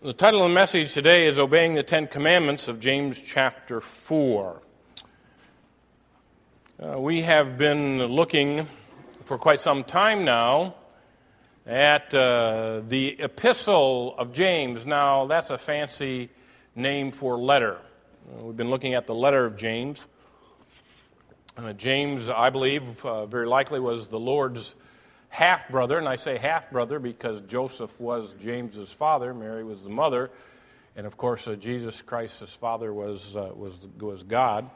The title of the message today is Obeying the Ten Commandments of James chapter 4. We have been looking for quite some time now at the Epistle of James. Now, that's a fancy name for letter. We've been looking at the letter of James. James, I believe, very likely was the Lord's half-brother, and I say half-brother because Joseph was James's father, Mary was the mother, and of course Jesus Christ's father was God.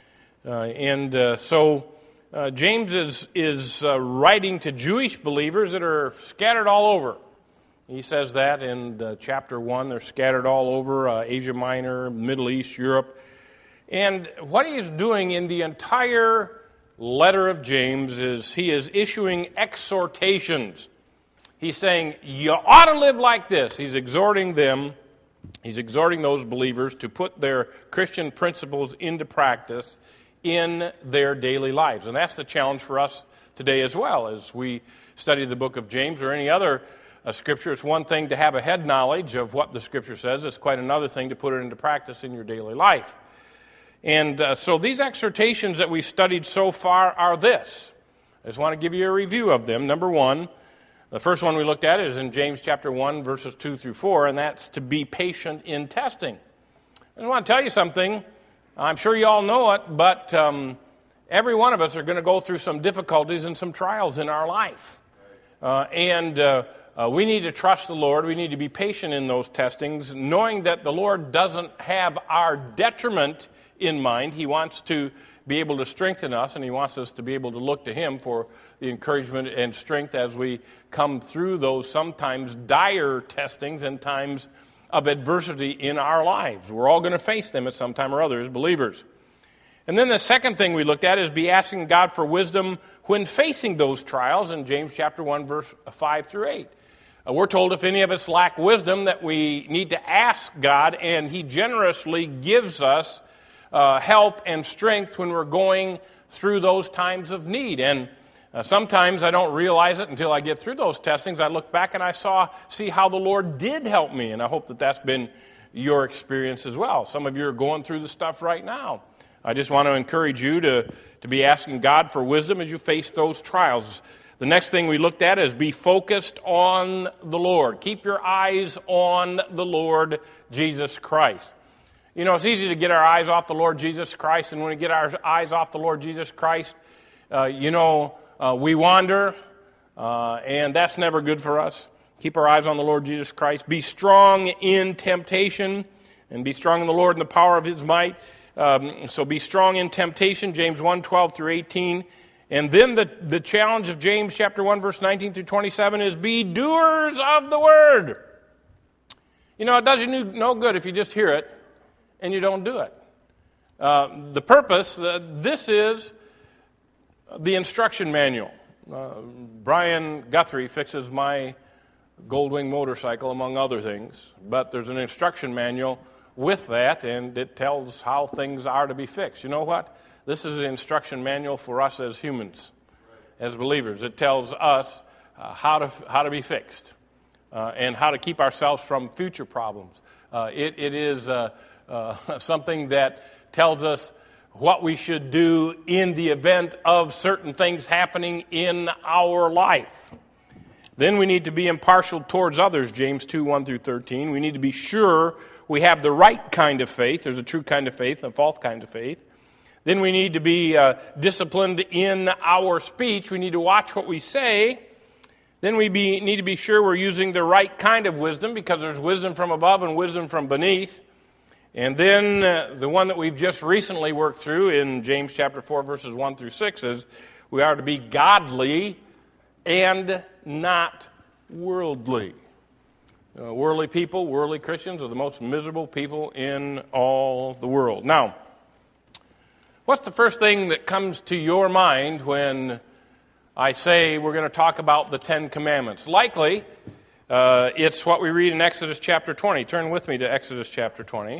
So James is writing to Jewish believers that are scattered all over. He says that in chapter 1. They're scattered all over Asia Minor, Middle East, Europe. And what he is doing in the entire letter of James is he is issuing exhortations. He's saying, you ought to live like this. He's exhorting them, he's exhorting those believers to put their Christian principles into practice in their daily lives. And that's the challenge for us today as well. As we study the book of James or any other scripture, it's one thing to have a head knowledge of what the scripture says. It's quite another thing to put it into practice in your daily life. And so these exhortations that we've studied so far are this. I just want to give you a review of them. Number one, the first one we looked at is in James chapter 1, verses 2 through 4, and that's to be patient in testing. I just want to tell you something. I'm sure you all know it, but every one of us are going to go through some difficulties and some trials in our life. We need to trust the Lord. We need to be patient in those testings, knowing that the Lord doesn't have our detriment in mind. He wants to be able to strengthen us, and he wants us to be able to look to him for the encouragement and strength as we come through those sometimes dire testings and times of adversity in our lives. We're all going to face them at some time or other as believers. And then the second thing we looked at is be asking God for wisdom when facing those trials in James chapter 1, verse 5 through 8. We're told if any of us lack wisdom that we need to ask God, and he generously gives us help and strength when we're going through those times of need. And sometimes I don't realize it until I get through those testings. I look back and I see how the Lord did help me, and I hope that that's been your experience as well. Some of you are going through the stuff right now. I just want to encourage you to be asking God for wisdom as you face those trials. The next thing we looked at is be focused on the Lord. Keep your eyes on the Lord Jesus Christ. You know, it's easy to get our eyes off the Lord Jesus Christ, and when we get our eyes off the Lord Jesus Christ, we wander, and that's never good for us. Keep our eyes on the Lord Jesus Christ. Be strong in temptation, and be strong in the Lord and the power of his might. So be strong in temptation, James 1, 12 through 18. And then the challenge of James chapter 1, verse 19 through 27 is be doers of the word. You know, it does you no good if you just hear it and you don't do it. The purpose, this is the instruction manual. Brian Guthrie fixes my Goldwing motorcycle, among other things, but there's an instruction manual with that, and it tells how things are to be fixed. You know what? This is an instruction manual for us as humans, as believers. It tells us how to be fixed and how to keep ourselves from future problems. It is something that tells us what we should do in the event of certain things happening in our life. Then we need to be impartial towards others, James 2, 1 through 13. We need to be sure we have the right kind of faith. There's a true kind of faith and a false kind of faith. Then we need to be disciplined in our speech. We need to watch what we say. Then we need to be sure we're using the right kind of wisdom, because there's wisdom from above and wisdom from beneath. And then the one that we've just recently worked through in James chapter 4, verses 1 through 6 is we are to be godly and not worldly. Worldly people, worldly Christians are the most miserable people in all the world. Now, what's the first thing that comes to your mind when I say we're going to talk about the Ten Commandments? Likely, it's what we read in Exodus chapter 20. Turn with me to Exodus chapter 20.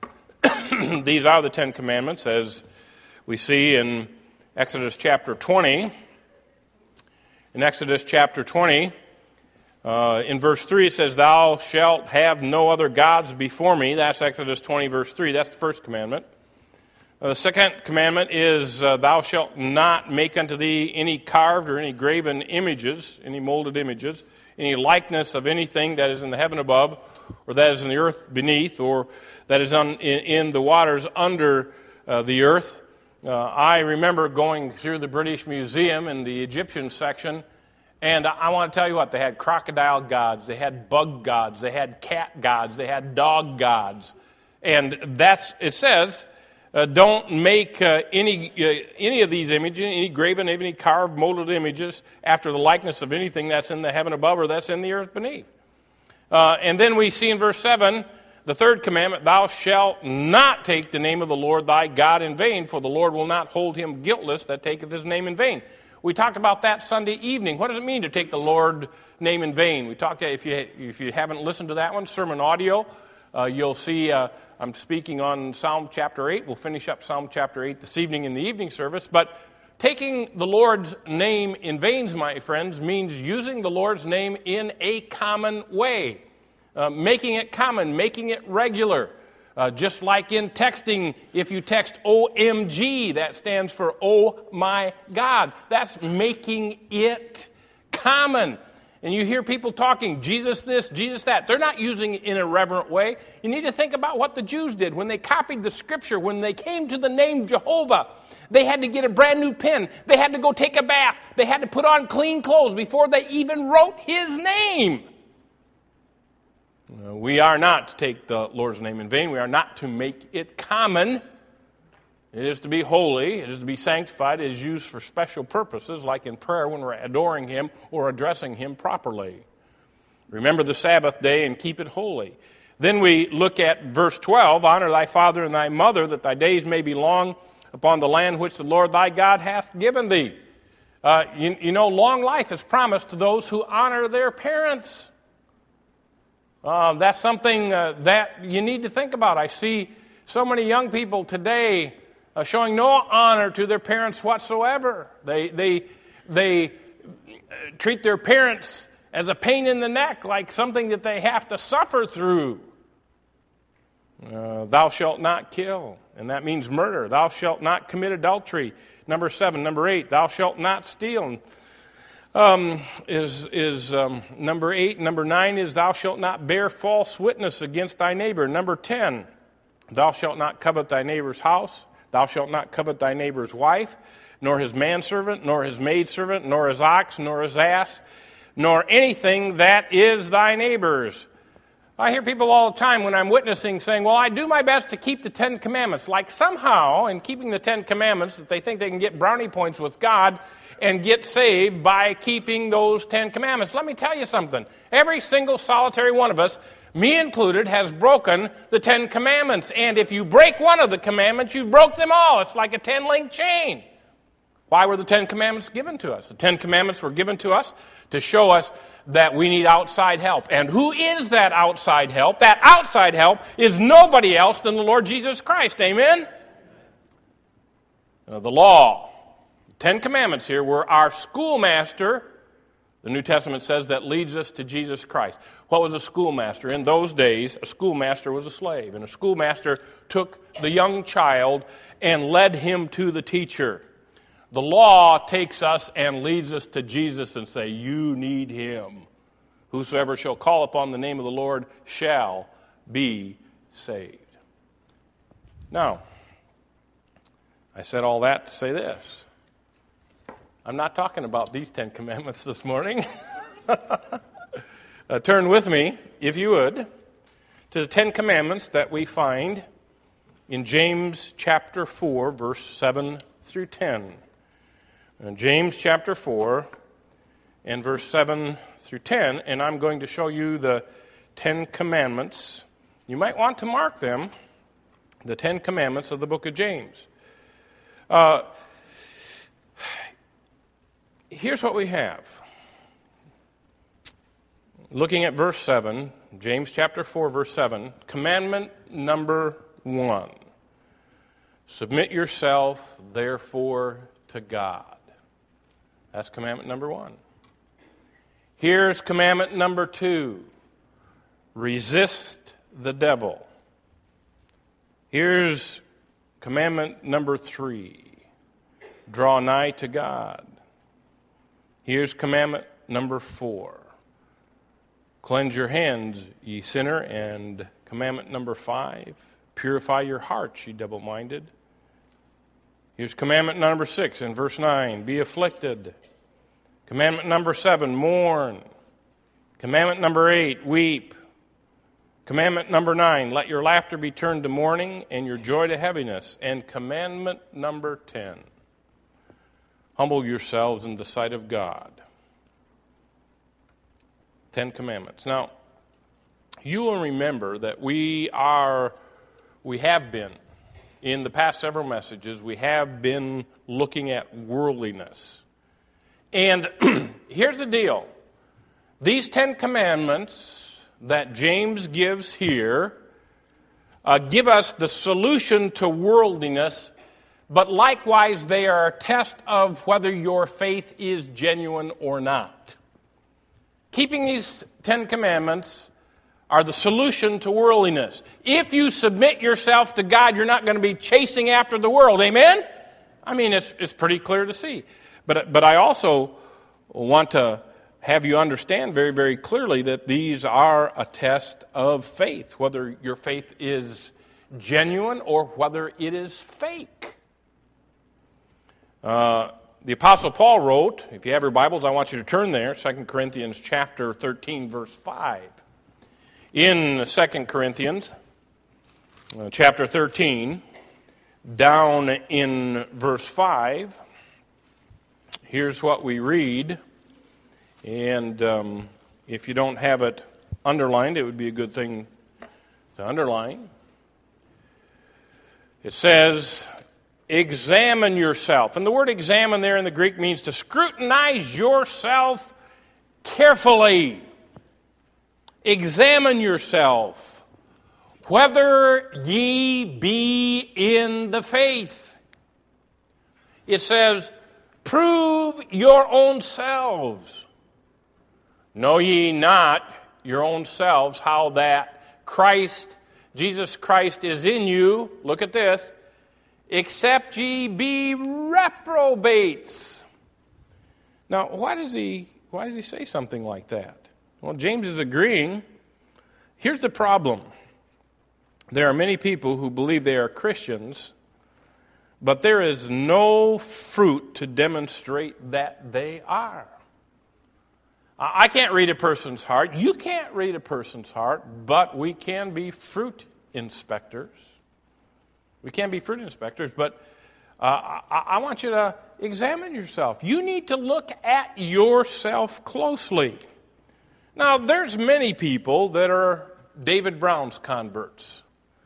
These are the Ten Commandments, as we see in Exodus chapter 20. In Exodus chapter 20, In verse 3 it says, "Thou shalt have no other gods before me." That's Exodus 20, verse 3. That's the first commandment. The second commandment is, "Thou shalt not make unto thee any carved or any graven images," any molded images, "any likeness of anything that is in the heaven above, or that is in the earth beneath, or that is in the waters under the earth." I remember going through the British Museum in the Egyptian section, and I want to tell you what, they had crocodile gods, they had bug gods, they had cat gods, they had dog gods. And it says, don't make any of these images, any graven, any carved, molded images after the likeness of anything that's in the heaven above or that's in the earth beneath. And then we see in verse 7, the third commandment, "Thou shalt not take the name of the Lord thy God in vain, for the Lord will not hold him guiltless that taketh his name in vain." We talked about that Sunday evening. What does it mean to take the Lord's name in vain? We talked, if you haven't listened to that one, sermon audio, you'll see I'm speaking on Psalm chapter 8. We'll finish up Psalm chapter 8 this evening in the evening service. But taking the Lord's name in vain, my friends, means using the Lord's name in a common way. Making it common, making it regular. Just like in texting, if you text OMG, that stands for Oh My God. That's making it common. And you hear people talking, Jesus this, Jesus that. They're not using it in a reverent way. You need to think about what the Jews did when they copied the Scripture, when they came to the name Jehovah. They had to get a brand new pen. They had to go take a bath. They had to put on clean clothes before they even wrote his name. We are not to take the Lord's name in vain. We are not to make it common. It is to be holy. It is to be sanctified. It is used for special purposes, like in prayer when we're adoring him or addressing him properly. Remember the Sabbath day and keep it holy. Then we look at verse 12, "Honor thy father and thy mother, that thy days may be long upon the land which the Lord thy God hath given thee." You know, long life is promised to those who honor their parents. That's something that you need to think about. I see so many young people today showing no honor to their parents whatsoever. They treat their parents as a pain in the neck, like something that they have to suffer through. Thou shalt not kill, and that means murder. Thou shalt not commit adultery. Number 7. Number 8, thou shalt not steal. Is number 8. Number 9 is thou shalt not bear false witness against thy neighbor. Number 10, thou shalt not covet thy neighbor's house. Thou shalt not covet thy neighbor's wife, nor his manservant, nor his maidservant, nor his ox, nor his ass, nor anything that is thy neighbor's. I hear people all the time when I'm witnessing saying, well, I do my best to keep the 10 Commandments. Like somehow in keeping the 10 Commandments that they think they can get brownie points with God and get saved by keeping those 10 Commandments. Let me tell you something. Every single solitary one of us, me included, has broken the 10 Commandments. And if you break one of the commandments, you've broke them all. It's like a 10-link chain. Why were the 10 Commandments given to us? The 10 Commandments were given to us to show us that we need outside help. And who is that outside help? That outside help is nobody else than the Lord Jesus Christ. Amen? The law, the 10 Commandments here, were our schoolmaster, the New Testament says, that leads us to Jesus Christ. What was a schoolmaster? In those days, a schoolmaster was a slave. And a schoolmaster took the young child and led him to the teacher. The law takes us and leads us to Jesus and say, you need him. Whosoever shall call upon the name of the Lord shall be saved. Now, I said all that to say this. I'm not talking about these 10 Commandments this morning. Turn with me, if you would, to the 10 Commandments that we find in James chapter 4, verse 7 through 10. James chapter 4 and verse 7 through 10, and I'm going to show you the 10 Commandments. You might want to mark them, the 10 Commandments of the book of James. Here's what we have. Looking at verse 7, James chapter 4, verse 7, commandment number 1. Submit yourself, therefore, to God. That's commandment number 1. Here's commandment number 2. Resist the devil. Here's commandment number 3. Draw nigh to God. Here's commandment number 4. Cleanse your hands, ye sinner. And commandment number 5. Purify your hearts, ye double-minded. Here's commandment number 6 in verse 9. Be afflicted. Commandment number 7. Mourn. Commandment number 8. Weep. Commandment number 9. Let your laughter be turned to mourning and your joy to heaviness. And commandment number 10. Humble yourselves in the sight of God. 10 commandments. Now, you will remember that we have been, in the past several messages, we have been looking at worldliness. And here's the deal. These 10 commandments that James gives here give us the solution to worldliness, but likewise they are a test of whether your faith is genuine or not. Keeping these 10 commandments are the solution to worldliness. If you submit yourself to God, you're not going to be chasing after the world. Amen? I mean, it's pretty clear to see. But I also want to have you understand very, very clearly that these are a test of faith, whether your faith is genuine or whether it is fake. The Apostle Paul wrote, if you have your Bibles, I want you to turn there, 2 Corinthians chapter 13, verse 5. In 2 Corinthians chapter 13, down in verse 5, here's what we read. And if you don't have it underlined, it would be a good thing to underline. It says, examine yourself. And the word examine there in the Greek means to scrutinize yourself carefully. Examine yourself, whether ye be in the faith. It says, prove your own selves. Know ye not your own selves how that Jesus Christ is in you, look at this, except ye be reprobates. Now, why does he say something like that? Well, James is agreeing. Here's the problem. There are many people who believe they are Christians, but there is no fruit to demonstrate that they are. I can't read a person's heart. You can't read a person's heart, but we can be fruit inspectors. We can be fruit inspectors, but I want you to examine yourself. You need to look at yourself closely. Now, there's many people that are David Brown's converts.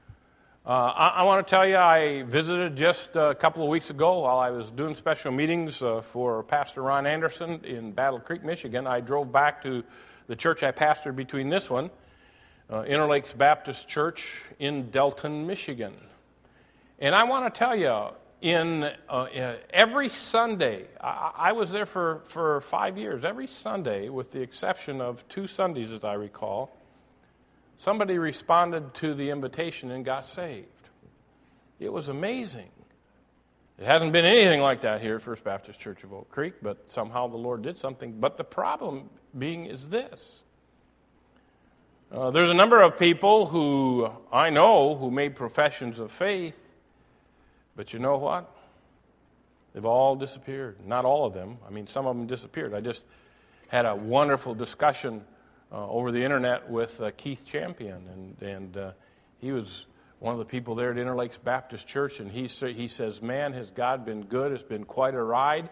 I want to tell you, I visited just a couple of weeks ago while I was doing special meetings for Pastor Ron Anderson in Battle Creek, Michigan. I drove back to the church I pastored between this one, Interlakes Baptist Church in Delton, Michigan. And I want to tell you, in every Sunday, I was there for 5 years. Every Sunday, with the exception of 2 Sundays, as I recall, somebody responded to the invitation and got saved. It was amazing. It hasn't been anything like that here at First Baptist Church of Oak Creek, but somehow the Lord did something. But the problem being is this. There's a number of people who I know who made professions of faith, but you know what? They've all disappeared. Not all of them. I mean, some of them disappeared. I just had a wonderful discussion over the internet with Keith Champion, and he was one of the people there at Interlakes Baptist Church, and he says, man, has God been good? It's been quite a ride.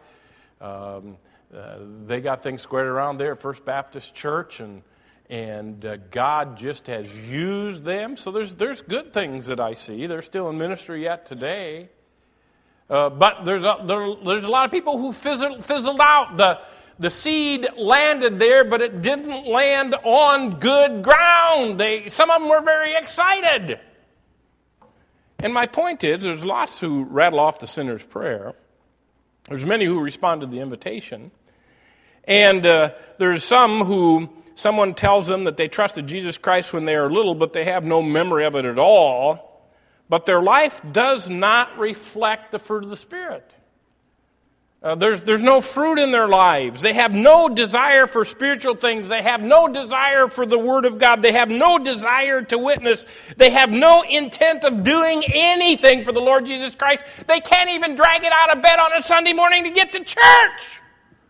They got things squared around there at First Baptist Church, and God just has used them. So there's good things that I see. They're still in ministry yet today. But there's a lot of people who fizzled out. The seed landed there, but it didn't land on good ground. Some of them were very excited. And my point is, there's lots who rattle off the sinner's prayer. There's many who respond to the invitation. And there's some who someone tells them that they trusted Jesus Christ when they are little, but they have no memory of it at all. But their life does not reflect the fruit of the Spirit. There's no fruit in their lives. They have no desire for spiritual things. They have no desire for the Word of God. They have no desire to witness. They have no intent of doing anything for the Lord Jesus Christ. They can't even drag it out of bed on a Sunday morning to get to church.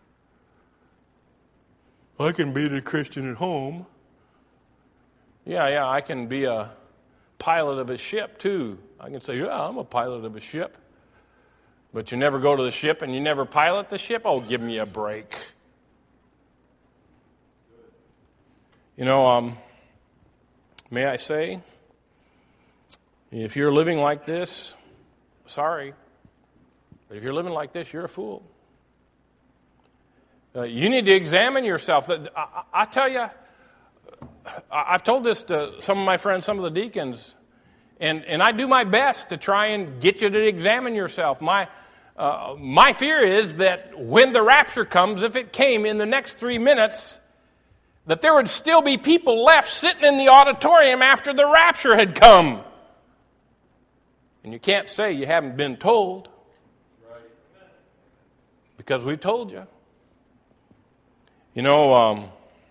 I can be a Christian at home. Yeah, I can be a pilot of a ship too. I can say, yeah, I'm a pilot of a ship. But you never go to the ship and you never pilot the ship? Oh, give me a break. You know, may I say, if you're living like this, sorry, but if you're living like this, you're a fool. You need to examine yourself. I tell you, I've told this to some of my friends, some of the deacons, and I do my best to try and get you to examine yourself. My fear is that when the rapture comes, if it came in the next 3 minutes, that there would still be people left sitting in the auditorium after the rapture had come. And you can't say you haven't been told, because we told you. You know,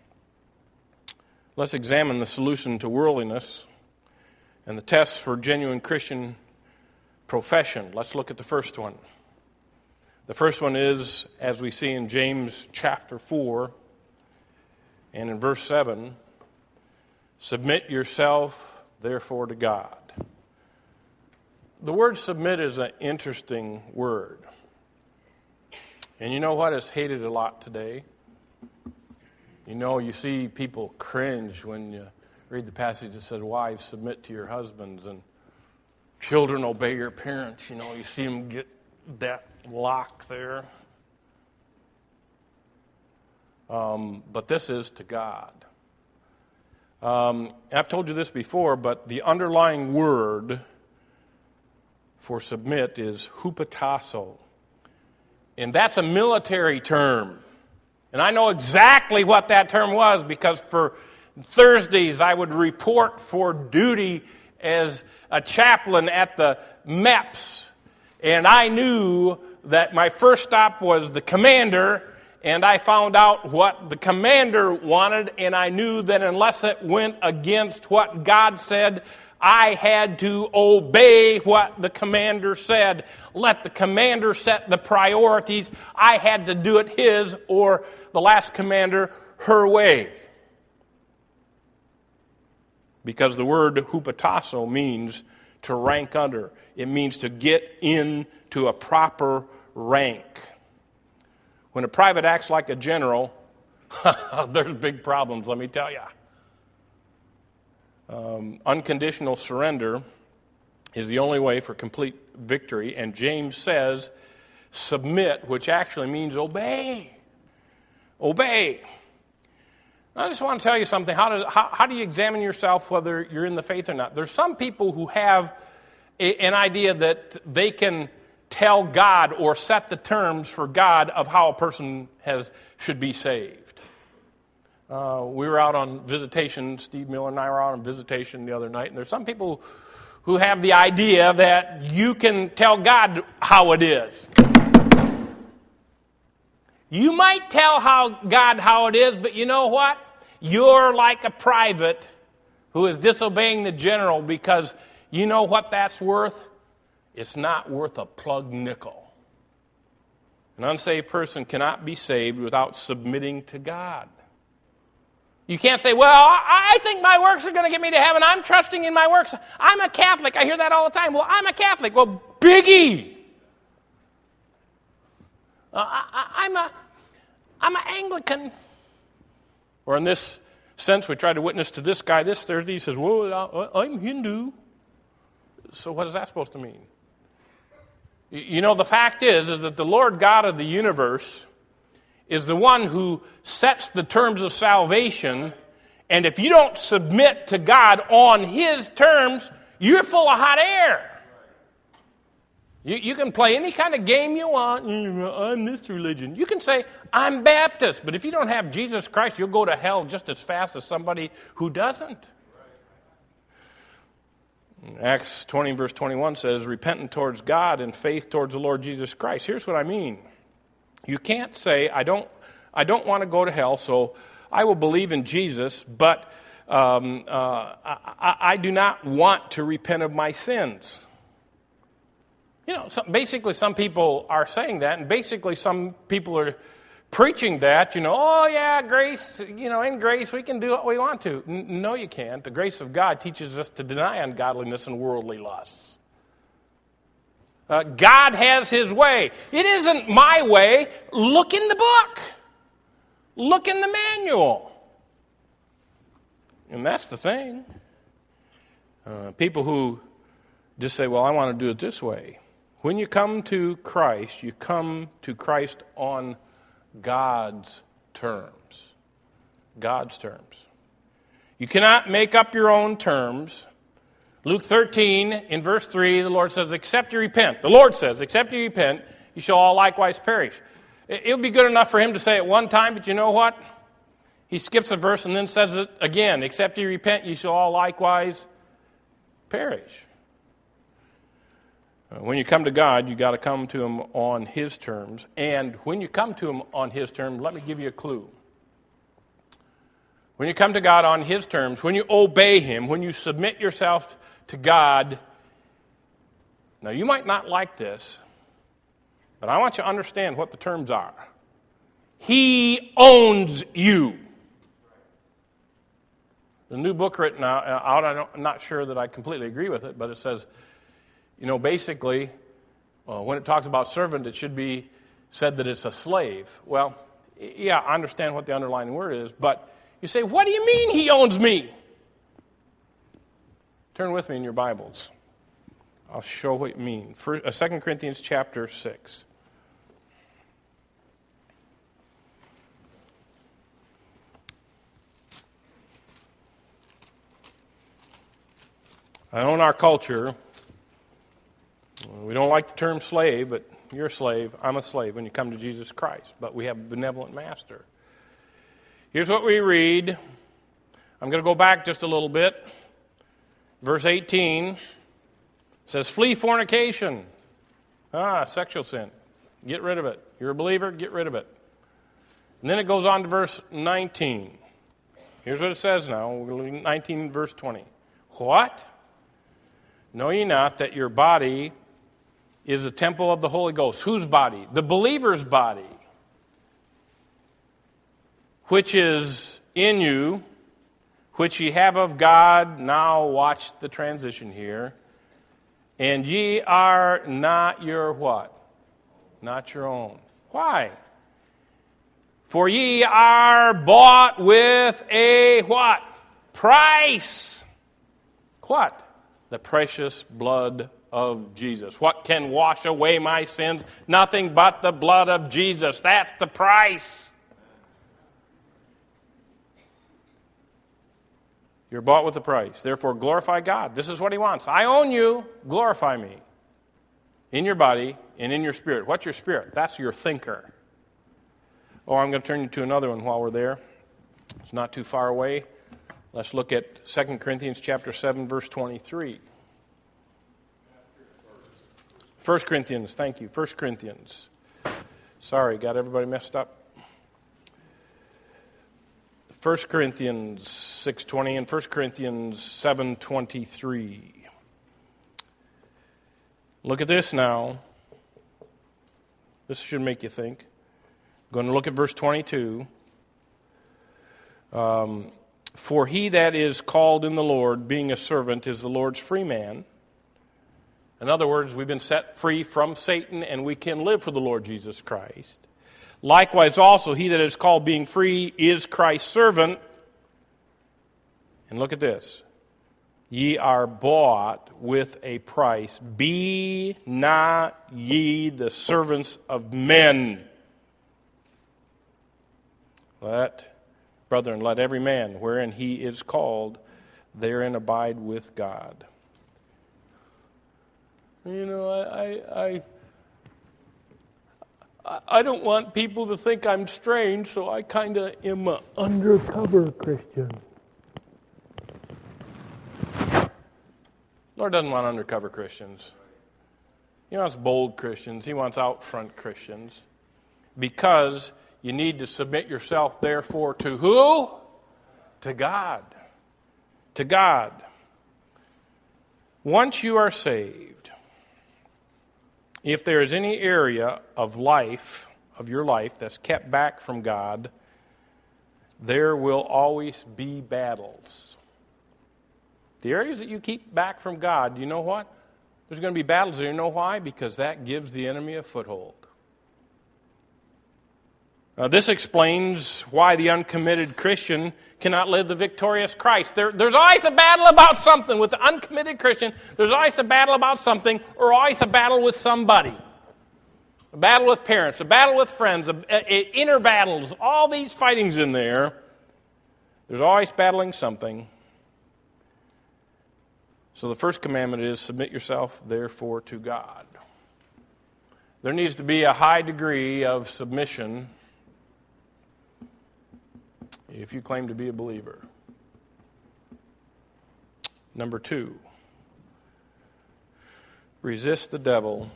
let's examine the solution to worldliness and the tests for genuine Christian profession. Let's look at the first one. The first one is, as we see in James chapter 4 and in verse 7, submit yourself, therefore, to God. The word submit is an interesting word. And you know what? It's hated a lot today. You know, you see people cringe when you read the passage that says, wives, submit to your husbands, and children, obey your parents. You know, you see them get that lock there. But this is to God. I've told you this before, but the underlying word for submit is hupotasso. And that's a military term. And I know exactly what that term was, because for Thursdays I would report for duty as a chaplain at the MEPS. And I knew that my first stop was the commander, and I found out what the commander wanted, and I knew that unless it went against what God said, I had to obey what the commander said. Let the commander set the priorities. I had to do it his, or the last commander, her way. Because the word hupotasso means to rank under. It means to get into a proper rank. When a private acts like a general, there's big problems, let me tell you. Unconditional surrender is the only way for complete victory, and James says submit, which actually means obey. Obey. I just want to tell you something. How do you examine yourself whether you're in the faith or not? There's some people who have an idea that they can tell God or set the terms for God of how a person should be saved. We were out on visitation. Steve Miller and I were out on visitation the other night, and there's some people who have the idea that you can tell God how it is. You might tell God how it is, but you know what? You're like a private who is disobeying the general, because you know what that's worth? It's not worth a plug nickel. An unsaved person cannot be saved without submitting to God. You can't say, well, I think my works are going to get me to heaven. I'm trusting in my works. I'm a Catholic. I hear that all the time. Well, I'm a Catholic. Well, biggie. I'm an Anglican. Or in this sense, we tried to witness to this guy this Thursday. He says, well, I'm Hindu. So what is that supposed to mean? You know, the fact is that the Lord God of the universe is the one who sets the terms of salvation, and if you don't submit to God on His terms, you're full of hot air. You can play any kind of game you want. I'm this religion. You can say, I'm Baptist. But if you don't have Jesus Christ, you'll go to hell just as fast as somebody who doesn't. Acts 20 verse 21 says, repentant towards God and faith towards the Lord Jesus Christ. Here's what I mean. You can't say, I don't want to go to hell, so I will believe in Jesus, but I do not want to repent of my sins. Basically some people are saying that, and basically some people are preaching that, oh yeah, grace, in grace we can do what we want to. No, you can't. The grace of God teaches us to deny ungodliness and worldly lusts. God has His way. It isn't my way. Look in the book. Look in the manual. And that's the thing. People who just say, well, I want to do it this way. When you come to Christ, you come to Christ on God's terms. God's terms. You cannot make up your own terms. Luke 13, in verse 3, the Lord says, except you repent. The Lord says, except you repent, you shall all likewise perish. It would be good enough for Him to say it one time, but you know what? He skips a verse and then says it again. Except you repent, you shall all likewise perish. When you come to God, you got to come to Him on His terms. And when you come to Him on His terms, let me give you a clue. When you come to God on His terms, when you obey Him, when you submit yourself to God, now you might not like this, but I want you to understand what the terms are. He owns you. The new book written out, I'm not sure that I completely agree with it, but it says, basically, when it talks about servant, it should be said that it's a slave. Well, yeah, I understand what the underlying word is, but you say, what do you mean He owns me? Turn with me in your Bibles. I'll show what you mean. 2 Corinthians chapter 6. I own our culture. We don't like the term slave, but you're a slave. I'm a slave when you come to Jesus Christ. But we have a benevolent master. Here's what we read. I'm going to go back just a little bit. Verse 18 says, flee fornication. Sexual sin. Get rid of it. You're a believer, get rid of it. And then it goes on to verse 19. Here's what it says now. 19 verse 20. What? Know ye not that your body is a temple of the Holy Ghost? Whose body? The believer's body, which is in you, which ye have of God. Now watch the transition here. And ye are not your what? Not your own. Why? For ye are bought with a what? Price. What? The precious blood of Jesus. What can wash away my sins? Nothing but the blood of Jesus. That's the price. You're bought with a price. Therefore, glorify God. This is what He wants. I own you. Glorify me. In your body and in your spirit. What's your spirit? That's your thinker. Oh, I'm going to turn you to another one while we're there. It's not too far away. Let's look at 2 Corinthians chapter 7, verse 23. 1 Corinthians, thank you. 1 Corinthians. Sorry, got everybody messed up. 1 Corinthians 6:20 and 1 Corinthians 7:23. Look at this now. This should make you think. I'm going to look at verse 22. For he that is called in the Lord, being a servant, is the Lord's free man. In other words, we've been set free from Satan, and we can live for the Lord Jesus Christ. Likewise also, he that is called being free is Christ's servant. And look at this. Ye are bought with a price. Be not ye the servants of men. Brethren, let every man, wherein he is called, therein abide with God. I don't want people to think I'm strange, so I kind of am an undercover Christian. Lord doesn't want undercover Christians. He wants bold Christians. He wants out front Christians. Because you need to submit yourself, therefore, to who? To God. To God. Once you are saved, if there is any area of your life, that's kept back from God, there will always be battles. The areas that you keep back from God, you know what? There's going to be battles there. You know why? Because that gives the enemy a foothold. This explains why the uncommitted Christian cannot live the victorious Christ. There's always a battle about something. With the uncommitted Christian, there's always a battle about something, or always a battle with somebody. A battle with parents, a battle with friends, inner battles, all these fightings in there. There's always battling something. So the first commandment is, submit yourself, therefore, to God. There needs to be a high degree of submission if you claim to be a believer. Number 2, resist the devil,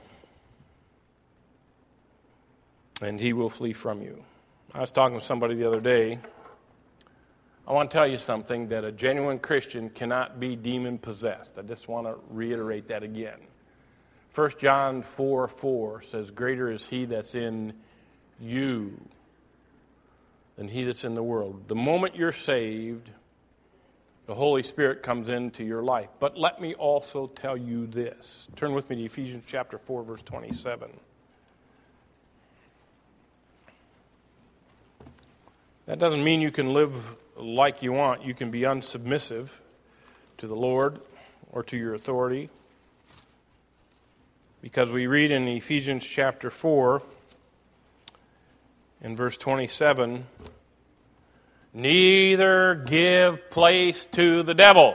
and he will flee from you. I was talking with somebody the other day. I want to tell you something, that a genuine Christian cannot be demon-possessed. I just want to reiterate that again. 1 John 4:4 says, greater is he that's in you than he that's in the world. The moment you're saved, the Holy Spirit comes into your life. But let me also tell you this. Turn with me to Ephesians chapter 4, verse 27. That doesn't mean you can live like you want. You can be unsubmissive to the Lord or to your authority. Because we read in Ephesians chapter 4, in verse 27, neither give place to the devil.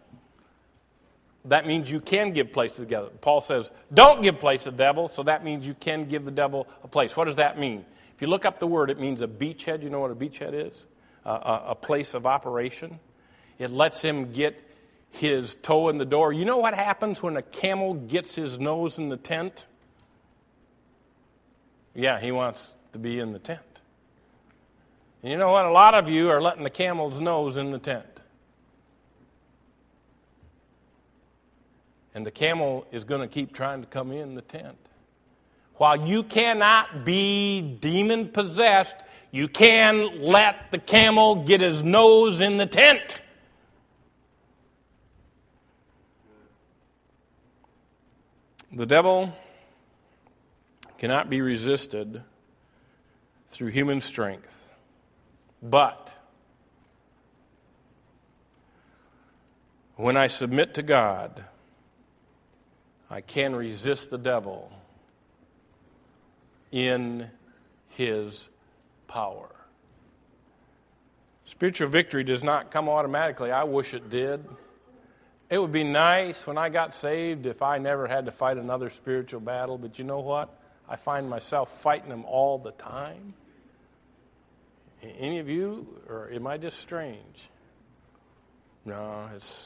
That means you can give place to the devil. Paul says, don't give place to the devil, so that means you can give the devil a place. What does that mean? If you look up the word, it means a beachhead. You know what a beachhead is? A place of operation. It lets him get his toe in the door. You know what happens when a camel gets his nose in the tent? Yeah, he wants to be in the tent. And you know what? A lot of you are letting the camel's nose in the tent. And the camel is going to keep trying to come in the tent. While you cannot be demon-possessed, you can let the camel get his nose in the tent. The devil cannot be resisted through human strength. But when I submit to God, I can resist the devil in his power. Spiritual victory does not come automatically. I wish it did. It would be nice when I got saved if I never had to fight another spiritual battle, but you know what? I find myself fighting them all the time. Any of you, or am I just strange? No,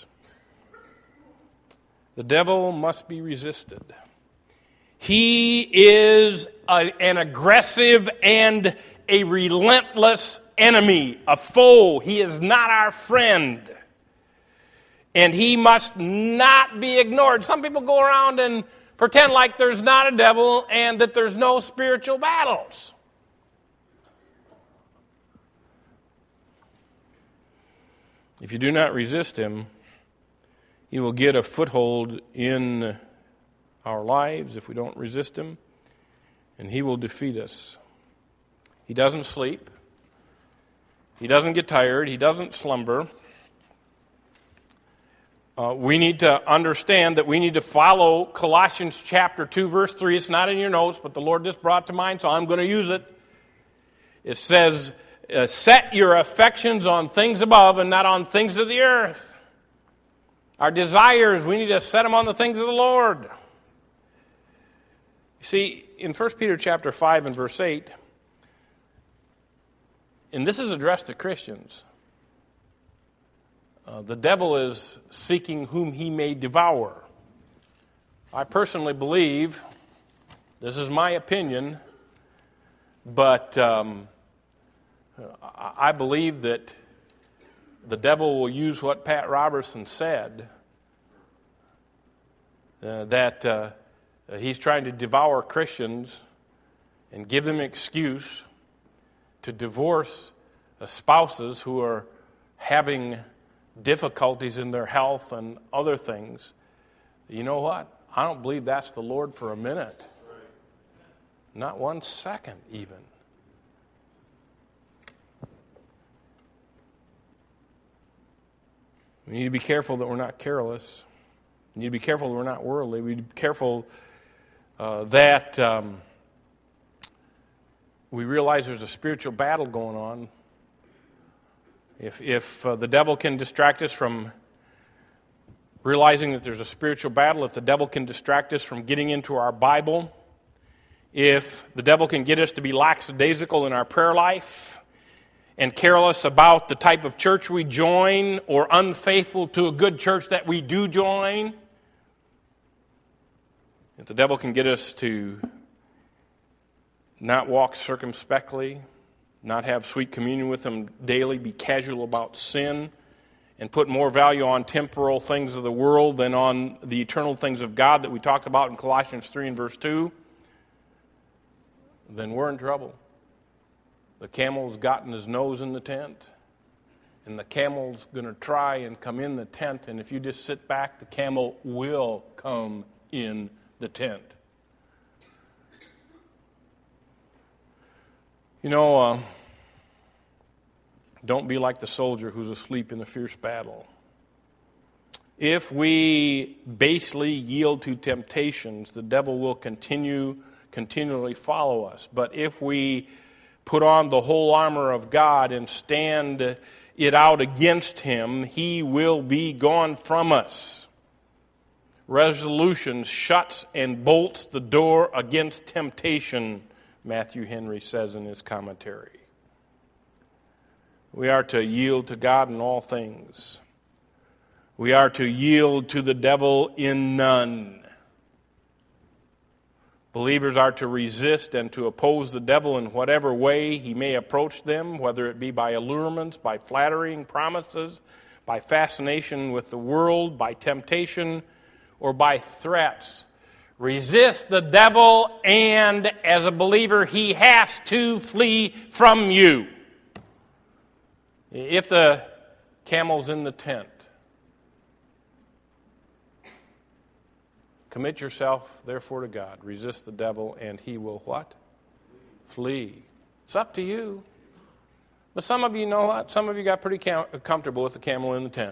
the devil must be resisted. He is an aggressive and a relentless enemy, a foe. He is not our friend. And he must not be ignored. Some people go around and pretend like there's not a devil and that there's no spiritual battles. If you do not resist him, he will get a foothold in our lives if we don't resist him, and he will defeat us. He doesn't sleep. He doesn't get tired. He doesn't slumber. We need to understand that we need to follow Colossians chapter 2, verse 3. It's not in your notes, but the Lord just brought it to mind, so I'm going to use it. It says, set your affections on things above and not on things of the earth. Our desires, we need to set them on the things of the Lord. You see, in 1 Peter chapter 5 and verse 8, and this is addressed to Christians, the devil is seeking whom he may devour. I personally believe, this is my opinion, but I believe that the devil will use what Pat Robertson said, that he's trying to devour Christians and give them an excuse to divorce spouses who are having difficulties in their health and other things. You know what? I don't believe that's the Lord for a minute. Not 1 second even. We need to be careful that we're not careless. We need to be careful that we're not worldly. We need to be careful that we realize there's a spiritual battle going on. If the devil can distract us from realizing that there's a spiritual battle, if the devil can distract us from getting into our Bible, if the devil can get us to be lackadaisical in our prayer life and careless about the type of church we join or unfaithful to a good church that we do join, if the devil can get us to not walk circumspectly, not have sweet communion with him daily, be casual about sin, and put more value on temporal things of the world than on the eternal things of God that we talked about in Colossians 3 and verse 2, then we're in trouble. The camel's gotten his nose in the tent, and the camel's going to try and come in the tent, and if you just sit back, the camel will come in the tent. You know, don't be like the soldier who's asleep in the fierce battle. If we basely yield to temptations, the devil will continually follow us. But if we put on the whole armor of God and stand it out against him, he will be gone from us. Resolution shuts and bolts the door against temptation, Matthew Henry says in his commentary. We are to yield to God in all things. We are to yield to the devil in none. Believers are to resist and to oppose the devil in whatever way he may approach them, whether it be by allurements, by flattering promises, by fascination with the world, by temptation, or by threats. Resist the devil, and as a believer, he has to flee from you. If the camel's in the tent, commit yourself, therefore, to God. Resist the devil, and he will what? Flee. It's up to you. But some of you know what? Some of you got pretty comfortable with the camel in the tent.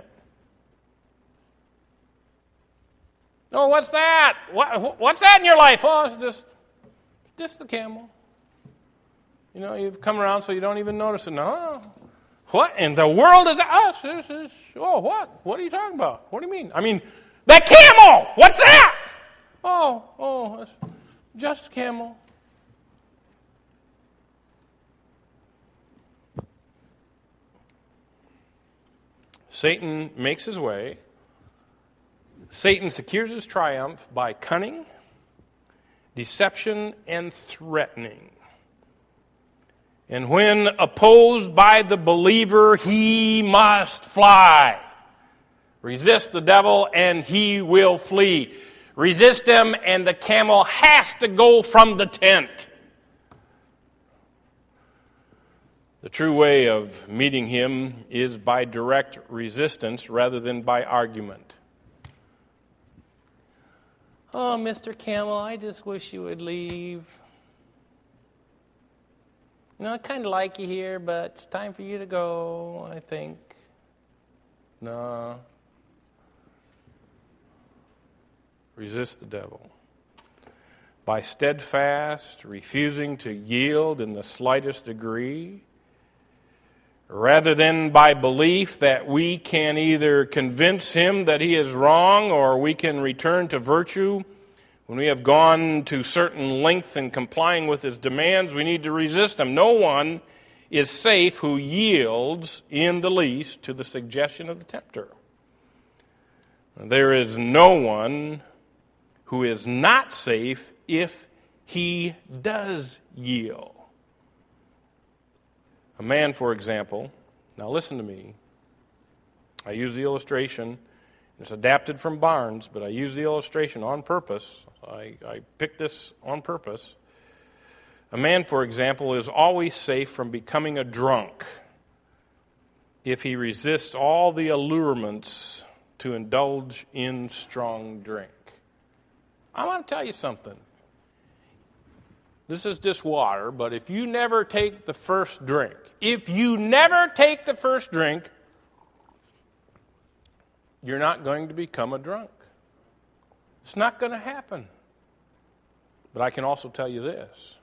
Oh, what's that? What's that in your life? Oh, it's just the camel. You know, you've come around so you don't even notice it. No. What in the world is that? Oh, what? What are you talking about? What do you mean? I mean, that camel! What's that? Oh, it's just a camel. Satan makes his way. Satan secures his triumph by cunning, deception, and threatening. And when opposed by the believer, he must fly. Resist the devil, and he will flee. Resist him, and the camel has to go from the tent. The true way of meeting him is by direct resistance rather than by argument. Oh, Mr. Camel, I just wish you would leave. You know, I kind of like you here, but it's time for you to go, I think. No. Resist the devil. By steadfast, refusing to yield in the slightest degree, rather than by belief that we can either convince him that he is wrong or we can return to virtue, When we have gone to certain lengths in complying with his demands, we need to resist him. No one is safe who yields in the least to the suggestion of the tempter. There is no one who is not safe if he does yield. A man, for example, now listen to me. I use the illustration. It's adapted from Barnes, but I use the illustration on purpose. I picked this on purpose. A man, for example, is always safe from becoming a drunk if he resists all the allurements to indulge in strong drink. I want to tell you something. This is just water, but if you never take the first drink, you're not going to become a drunk. It's not going to happen. But I can also tell you this,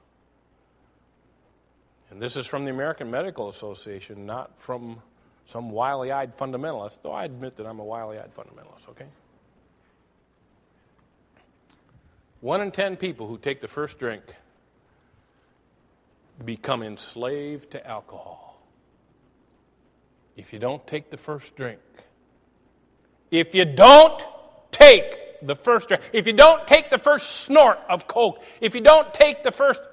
and this is from the American Medical Association, not from some wily-eyed fundamentalist, though I admit that I'm a wily-eyed fundamentalist, okay? 1 in 10 people who take the first drink become enslaved to alcohol. If you don't take the first drink, if you don't take the first drink, if you don't take the first snort of Coke, if you don't take the first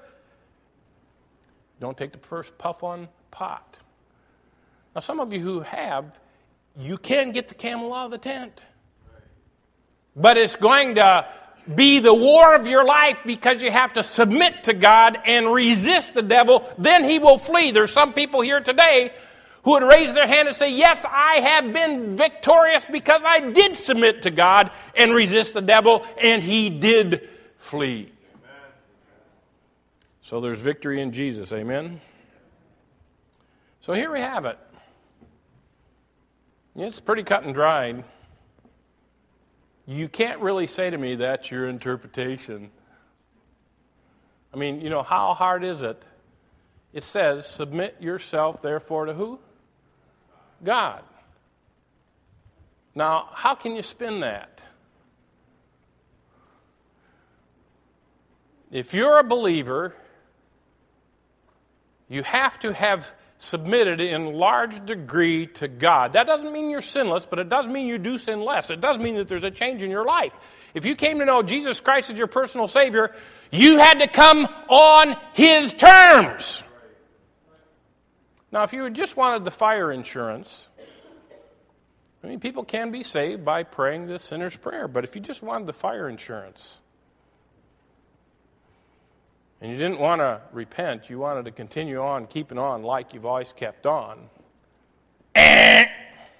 puff on pot. Now, some of you who have, you can get the camel out of the tent. But it's going to be the war of your life because you have to submit to God and resist the devil. Then he will flee. There's some people here today who would raise their hand and say, yes, I have been victorious because I did submit to God and resist the devil, and he did flee. Amen. So there's victory in Jesus. Amen? So here we have it. It's pretty cut and dried. You can't really say to me that's your interpretation. I mean, how hard is it? It says, submit yourself, therefore, to who? God. Now, how can you spin that? If you're a believer, you have to have submitted in large degree to God. That doesn't mean you're sinless, but it does mean you do sin less. It does mean that there's a change in your life. If you came to know Jesus Christ as your personal Savior, you had to come on His terms. Now, if you had just wanted the fire insurance, I mean, people can be saved by praying the sinner's prayer, but if you just wanted the fire insurance, and you didn't want to repent, you wanted to continue on keeping on like you've always kept on. That's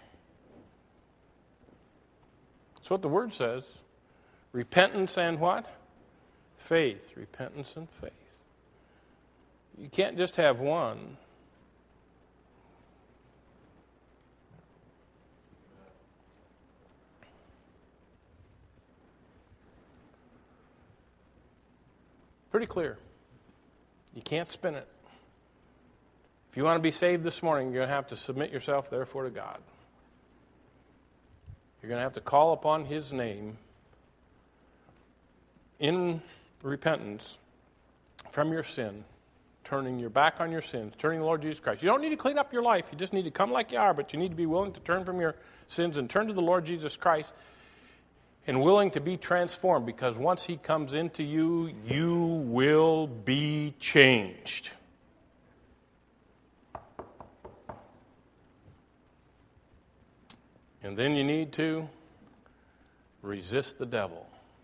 what the Word says. Repentance and what? Faith. Repentance and faith. You can't just have one. Pretty clear. You can't spin it. If you want to be saved this morning, you're going to have to submit yourself, therefore, to God. You're going to have to call upon His name in repentance from your sin, turning your back on your sins, turning to the Lord Jesus Christ. You don't need to clean up your life. You just need to come like you are, but you need to be willing to turn from your sins and turn to the Lord Jesus Christ and willing to be transformed, because once He comes into you, you will be changed. And then you need to resist the devil.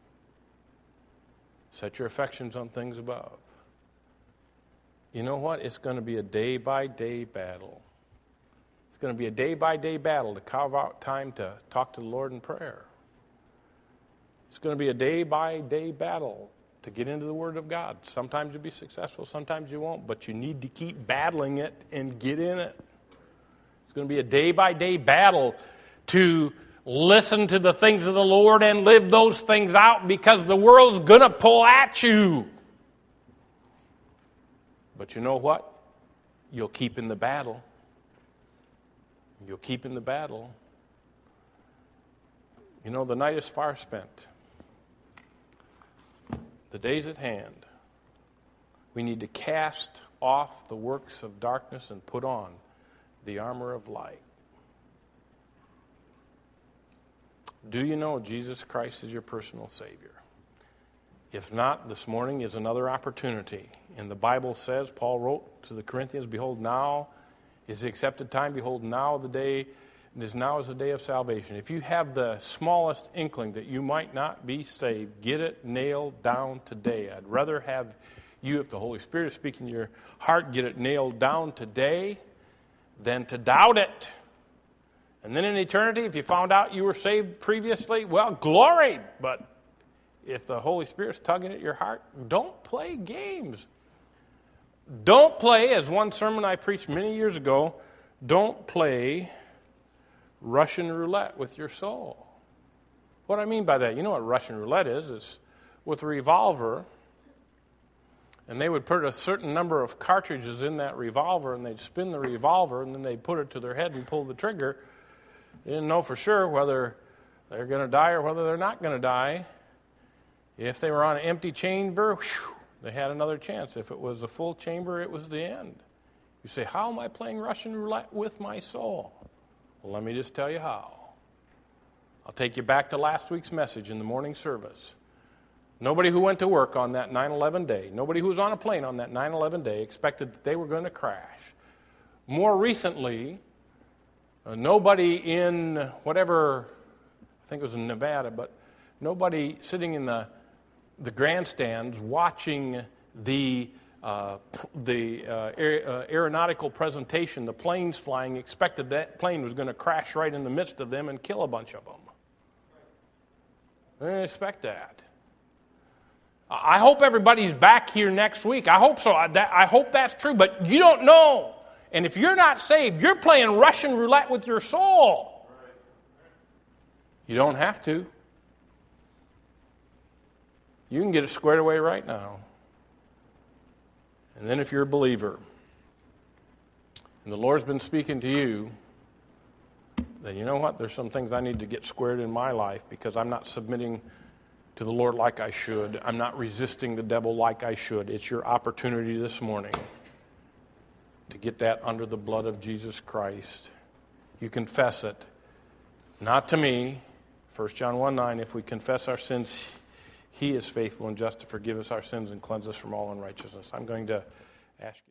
Set your affections on things above. You know what? It's going to be a day-by-day battle. It's going to be a day-by-day battle to carve out time to talk to the Lord in prayer. It's going to be a day-by-day battle to get into the Word of God. Sometimes you'll be successful, sometimes you won't, but you need to keep battling it and get in it. It's going to be a day-by-day battle to listen to the things of the Lord and live those things out, because the world's going to pull at you. But you know what? You'll keep in the battle. You'll keep in the battle. You know, the night is far spent. The day's at hand. We need to cast off the works of darkness and put on the armor of light. Do you know Jesus Christ is your personal Savior? If not, this morning is another opportunity. And the Bible says, Paul wrote to the Corinthians, behold, now is the accepted time. Behold, now the day, now is the day of salvation. If you have the smallest inkling that you might not be saved, get it nailed down today. I'd rather have you, if the Holy Spirit is speaking to your heart, get it nailed down today than to doubt it. And then in eternity, if you found out you were saved previously, well, glory. But if the Holy Spirit's tugging at your heart, don't play games. Don't play, as one sermon I preached many years ago, don't play Russian roulette with your soul. What I mean by that, you know what Russian roulette is? It's with a revolver, and they would put a certain number of cartridges in that revolver, and they'd spin the revolver, and then they'd put it to their head and pull the trigger. They didn't know for sure whether they're going to die or whether they're not going to die. If they were on an empty chamber, they had another chance. If it was a full chamber, it was the end. You say, how am I playing Russian roulette with my soul? Well, let me just tell you how. I'll take you back to last week's message in the morning service. Nobody who went to work on that 9/11 day, nobody who was on a plane on that 9/11 day expected that they were going to crash. More recently, nobody in whatever, I think it was in Nevada, but nobody sitting in the grandstands watching the aeronautical presentation, the planes flying, expected that plane was going to crash right in the midst of them and kill a bunch of them. They didn't expect that. I hope everybody's back here next week. I hope so. I hope that's true, but you don't know. And if you're not saved, you're playing Russian roulette with your soul. You don't have to. You can get it squared away right now. And then if you're a believer, and the Lord's been speaking to you, then you know what? There's some things I need to get squared in my life because I'm not submitting to the Lord like I should. I'm not resisting the devil like I should. It's your opportunity this morning to get that under the blood of Jesus Christ. You confess it. Not to me. 1 John 1:9, if we confess our sins, He is faithful and just to forgive us our sins and cleanse us from all unrighteousness. I'm going to ask you.